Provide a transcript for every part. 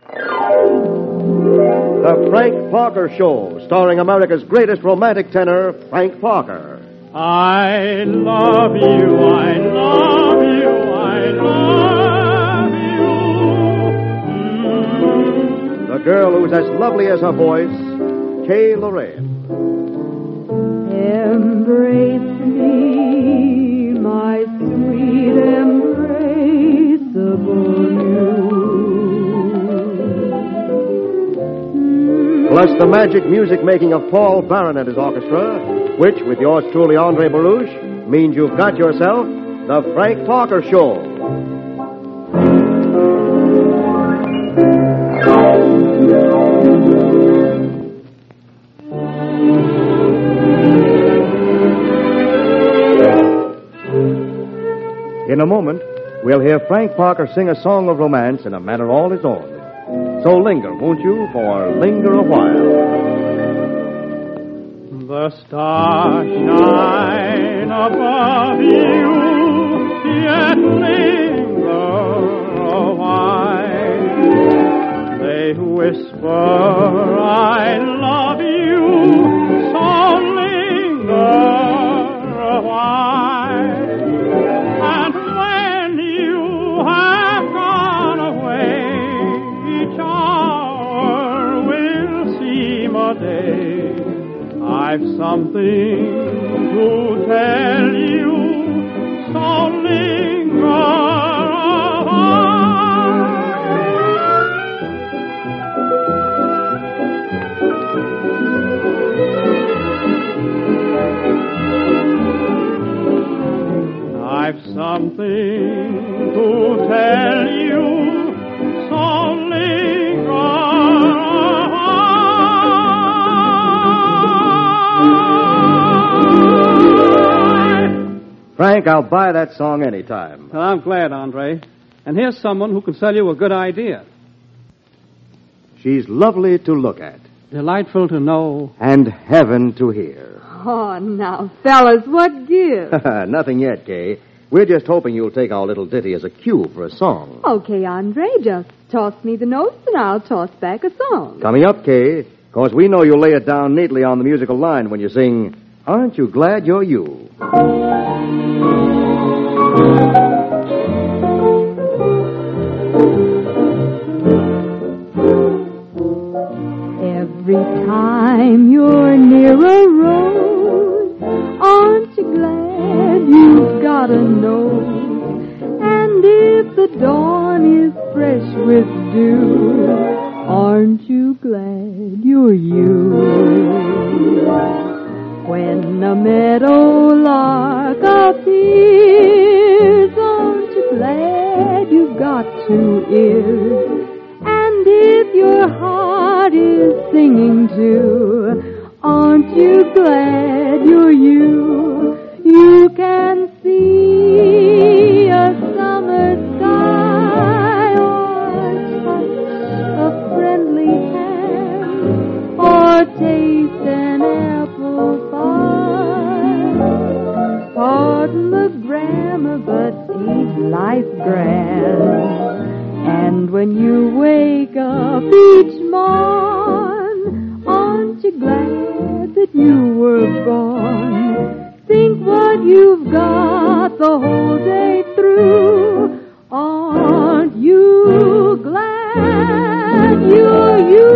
The Frank Parker Show, starring America's greatest romantic tenor, Frank Parker. I love you, I love you, I love you. The girl who's as lovely as her voice, Kay Lorraine. Embrace me, my sweet embraceable you. Plus the magic music making of Paul Barron and his orchestra, which, with yours truly, Andre Baruch, means you've got yourself the Frank Parker Show. In a moment, we'll hear Frank Parker sing a song of romance in a manner all his own. So linger, won't you, for Linger a While. The stars shine above you, yet linger a while. They whisper, I love you, so linger a while. And when you have gone away, each hour will seem a day. I've something to tell you, so linger a while. I've something to tell you, so linger a Frank, I'll buy that song anytime. Well, I'm glad, Andre. And here's someone who can sell you a good idea. She's lovely to look at. Delightful to know. And heaven to hear. Oh, now, fellas, what gives? Nothing yet, Kay. We're just hoping you'll take our little ditty as a cue for a song. Okay, Andre, just toss me the notes and I'll toss back a song. Coming up, Kay, 'cause we know you'll lay it down neatly on the musical line when you sing, Aren't You Glad You're You? Every time you're near a rose, aren't you glad you've got a nose? And if the dawn is fresh with dew, aren't you glad you're you? When a meadow lark appears, aren't you glad you've got two ears? And if your heart is singing too, aren't you glad you're you? You can see a summer sky, or touch a friendly hand, or taste an apple pie. Pardon the grammar, but ain't life grand? And when you wake up each morn, aren't you glad that you were born? Think what you've got the whole day through. Aren't you glad you're you?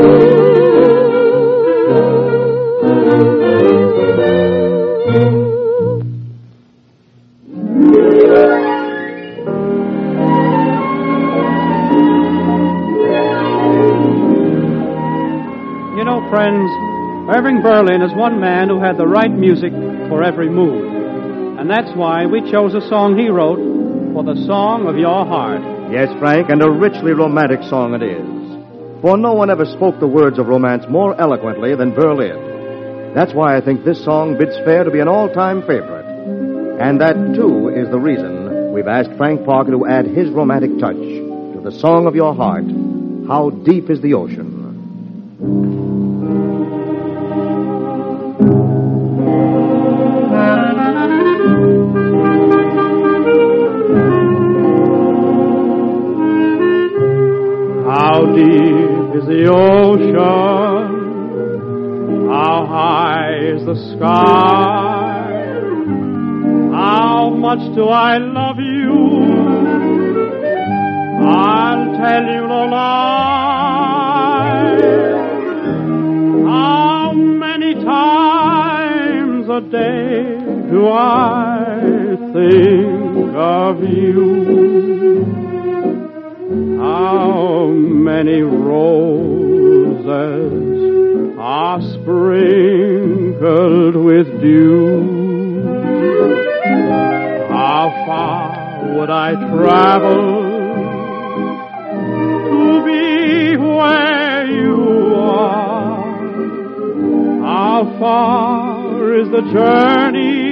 You know, friends, Irving Berlin is one man who had the right music for every mood. And that's why we chose a song he wrote for the song of your heart. Yes, Frank, and a richly romantic song it is. For no one ever spoke the words of romance more eloquently than Berlin. That's why I think this song bids fair to be an all-time favorite. And that, too, is the reason we've asked Frank Parker to add his romantic touch to the song of your heart, How Deep is the Ocean. How How deep is the ocean? How high is the sky? How much do I love you? I'll tell you no lie. How many times a day do I think of you? How many roses are sprinkled with dew? How far would I travel to be where you are? How far is the journey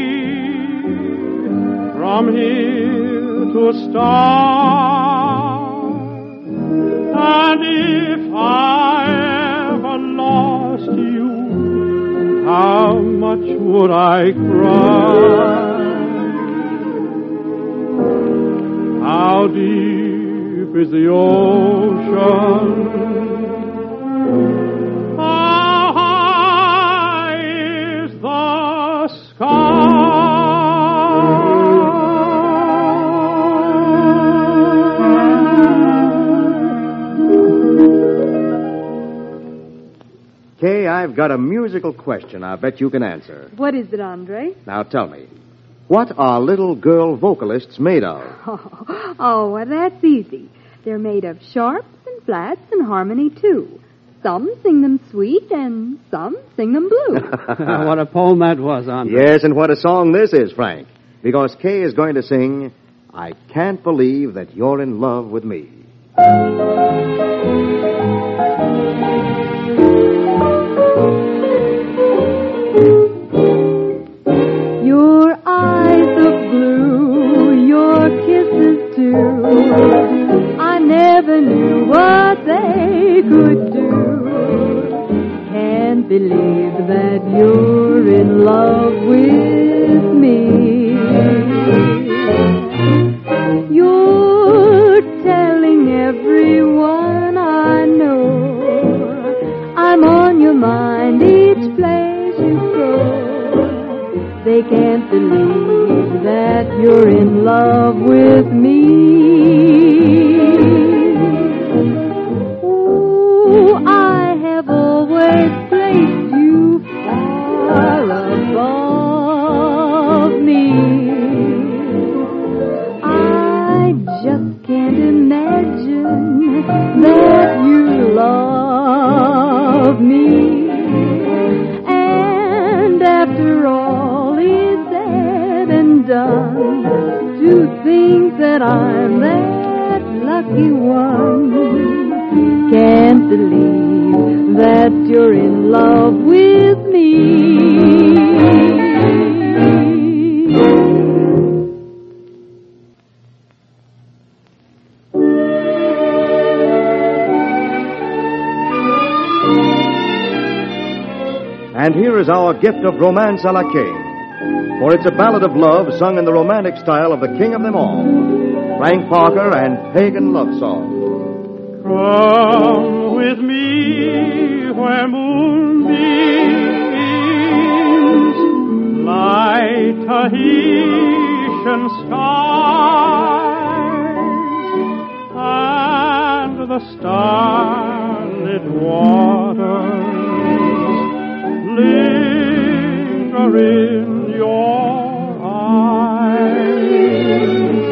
from here to a star? And if I ever lost you, how much would I cry? How deep is the ocean? How high is the sky? Kay, I've got a musical question I bet you can answer. What is it, Andre? Now tell me, what are little girl vocalists made of? Well, that's easy. They're made of sharps and flats and harmony, too. Some sing them sweet and some sing them blue. What a poem that was, Andre. Yes, and what a song this is, Frank. Because Kay is going to sing, I Can't Believe That You're in Love with Me. Your eyes of blue, your kisses too, I never knew what they could do. Can't believe that you're in love with me. You're telling everyone I know I'm on your mind each place you go. They can't believe that you're in love with me. Oh, I have always placed you far above me. I just can't imagine that you love me. And after all is said and done, to think that I'm that lucky one. Can't believe that you're in love with me. And here is our gift of Romance a la King. For it's a ballad of love sung in the romantic style of the king of them all, Frank Parker and Pagan Love Song. Come with me where moonbeams light Tahitian skies and the starlit waters linger in your eyes.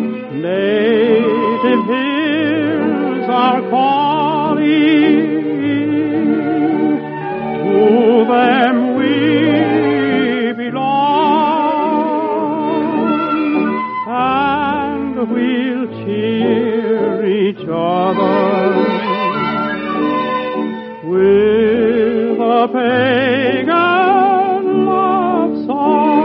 Native hills are calling, to them we belong, and we'll cheer each other with a pagan love song.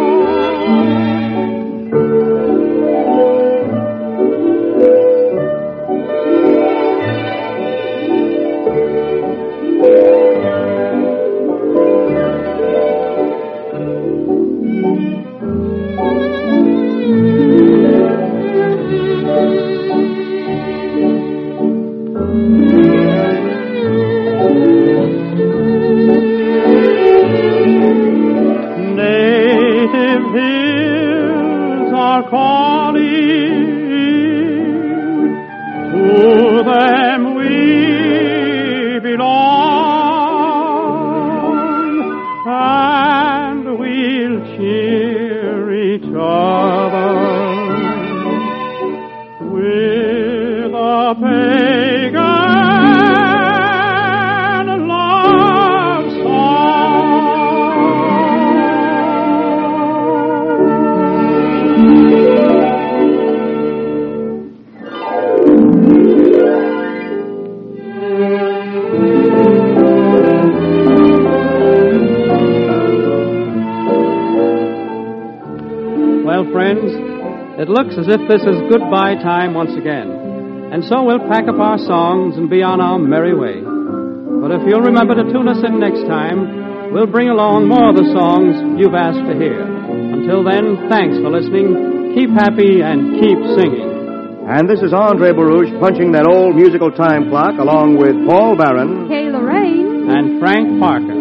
pagan love Well, friends, it looks as if this is goodbye time once again. And so we'll pack up our songs and be on our merry way. But if you'll remember to tune us in next time, we'll bring along more of the songs you've asked to hear. Until then, thanks for listening. Keep happy and keep singing. And this is Andre Baruch punching that old musical time clock along with Paul Barron. Kay Lorraine. And Frank Parker.